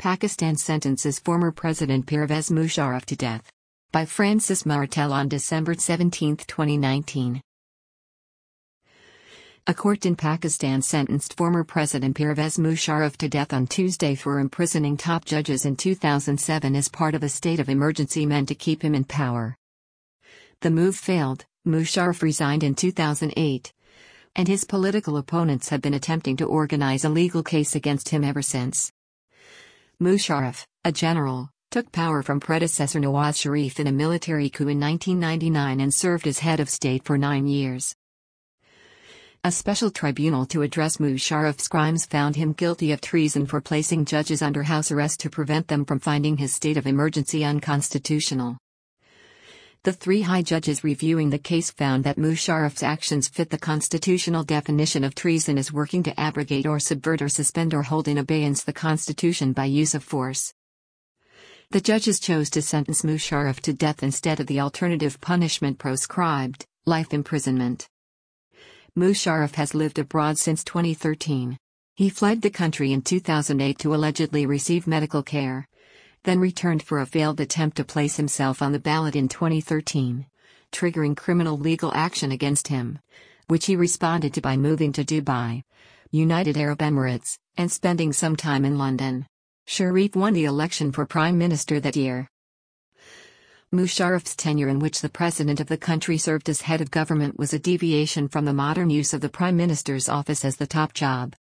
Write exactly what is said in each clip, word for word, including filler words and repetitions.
Pakistan sentences former President Pervez Musharraf to death. By Francis Martel on December seventeenth, twenty nineteen. A court in Pakistan sentenced former President Pervez Musharraf to death on Tuesday for imprisoning top judges in two thousand seven as part of a state of emergency meant to keep him in power. The move failed. Musharraf resigned in two thousand eight, and his political opponents have been attempting to organize a legal case against him ever since. Musharraf, a general, took power from predecessor Nawaz Sharif in a military coup in nineteen ninety-nine and served as head of state for nine years. A special tribunal to address Musharraf's crimes found him guilty of treason for placing judges under house arrest to prevent them from finding his state of emergency unconstitutional. The three high judges reviewing the case found that Musharraf's actions fit the constitutional definition of treason as working to abrogate or subvert or suspend or hold in abeyance the Constitution by use of force. The judges chose to sentence Musharraf to death instead of the alternative punishment proscribed, life imprisonment. Musharraf has lived abroad since twenty thirteen. He fled the country in two thousand eight to allegedly receive medical care, then returned for a failed attempt to place himself on the ballot in twenty thirteen, triggering criminal legal action against him, which he responded to by moving to Dubai, United Arab Emirates, and spending some time in London. Sharif won the election for prime minister that year. Musharraf's tenure, in which the president of the country served as head of government, was a deviation from the modern use of the prime minister's office as the top job.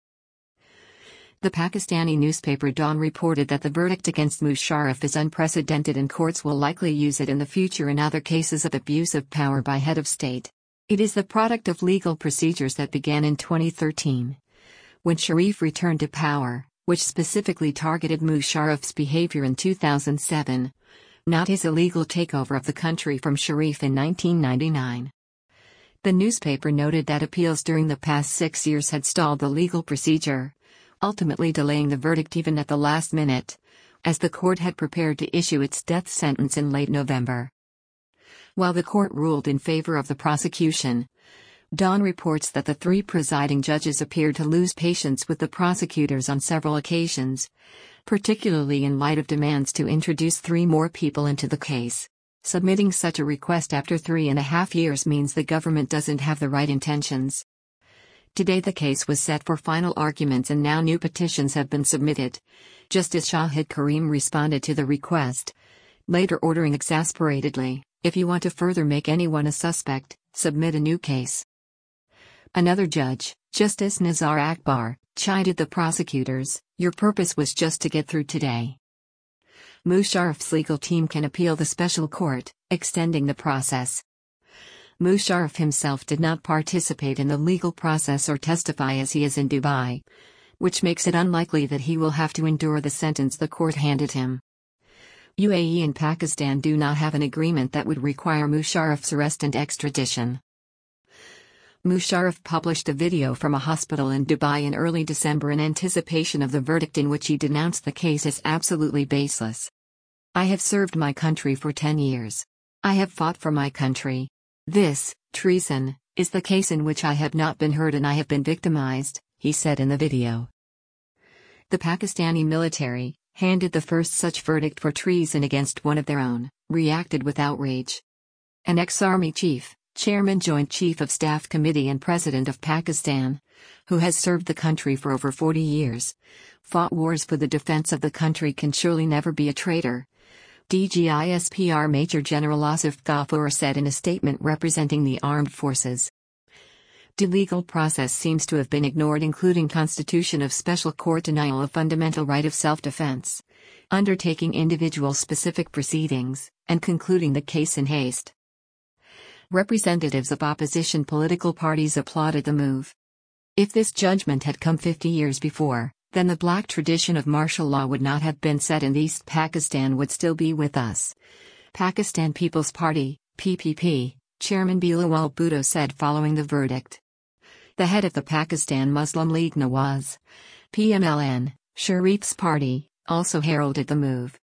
The Pakistani newspaper Dawn reported that the verdict against Musharraf is unprecedented and courts will likely use it in the future in other cases of abuse of power by head of state. It is the product of legal procedures that began in twenty thirteen, when Sharif returned to power, which specifically targeted Musharraf's behavior in two thousand seven, not his illegal takeover of the country from Sharif in nineteen ninety-nine. The newspaper noted that appeals during the past six years had stalled the legal procedure, ultimately delaying the verdict even at the last minute, as the court had prepared to issue its death sentence in late November. While the court ruled in favor of the prosecution, Dawn reports that the three presiding judges appeared to lose patience with the prosecutors on several occasions, particularly in light of demands to introduce three more people into the case. Submitting such a request after three and a half years means the government doesn't have the right intentions. Today the case was set for final arguments and now new petitions have been submitted. Justice Shahid Karim responded to the request, later ordering exasperatedly, "If you want to further make anyone a suspect, submit a new case." Another judge, Justice Nizar Akbar, chided the prosecutors, "Your purpose was just to get through today." Musharraf's legal team can appeal the special court, extending the process. Musharraf himself did not participate in the legal process or testify as he is in Dubai, which makes it unlikely that he will have to endure the sentence the court handed him. U A E and Pakistan do not have an agreement that would require Musharraf's arrest and extradition. Musharraf published a video from a hospital in Dubai in early December in anticipation of the verdict, in which he denounced the case as absolutely baseless. "I have served my country for ten years. I have fought for my country. This, treason, is the case in which I have not been heard and I have been victimized," he said in the video. The Pakistani military, handed the first such verdict for treason against one of their own, reacted with outrage. An ex-army chief, Chairman Joint Chief of Staff Committee and President of Pakistan, who has served the country for over forty years, fought wars for the defense of the country, can surely never be a traitor. D G I S P R Major General Asif Ghafoor said in a statement representing the armed forces. The legal process seems to have been ignored, including constitution of special court, denial of fundamental right of self-defense, undertaking individual-specific proceedings, and concluding the case in haste. Representatives of opposition political parties applauded the move. If this judgment had come fifty years before, then the black tradition of martial law would not have been set and East Pakistan would still be with us. Pakistan People's Party, P P P, Chairman Bilawal Bhutto said following the verdict. The head of the Pakistan Muslim League Nawaz, P M L N, Sharif's party, also heralded the move.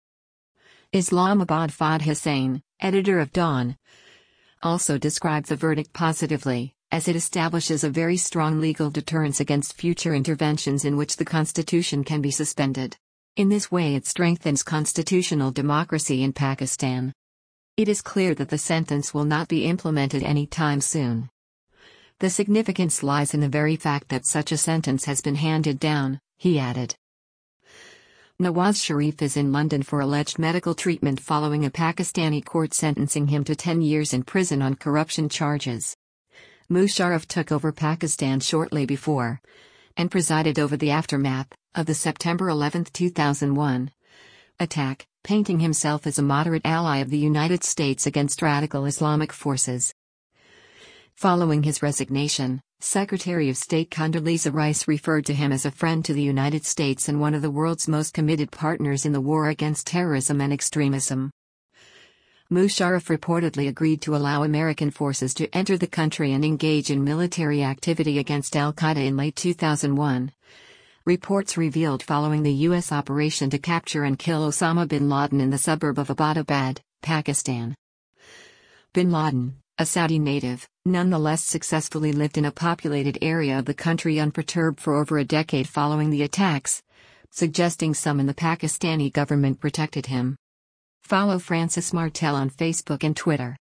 Islamabad Fahd Hussain, editor of Dawn, also described the verdict positively, as it establishes a very strong legal deterrence against future interventions in which the Constitution can be suspended. In this way, it strengthens constitutional democracy in Pakistan. It is clear that the sentence will not be implemented anytime soon. The significance lies in the very fact that such a sentence has been handed down, he added. Nawaz Sharif is in London for alleged medical treatment following a Pakistani court sentencing him to ten years in prison on corruption charges. Musharraf took over Pakistan shortly before and presided over the aftermath of the September eleventh two thousand one attack, painting himself as a moderate ally of the United States against radical Islamic forces. Following his resignation, Secretary of State Condoleezza Rice referred to him as a friend to the United States and one of the world's most committed partners in the war against terrorism and extremism. Musharraf reportedly agreed to allow American forces to enter the country and engage in military activity against al-Qaeda in late two thousand one. Reports revealed following the U S operation to capture and kill Osama bin Laden in the suburb of Abbottabad, Pakistan. Bin Laden, a Saudi native, nonetheless successfully lived in a populated area of the country unperturbed for over a decade following the attacks, suggesting some in the Pakistani government protected him. Follow Francis Martel on Facebook and Twitter.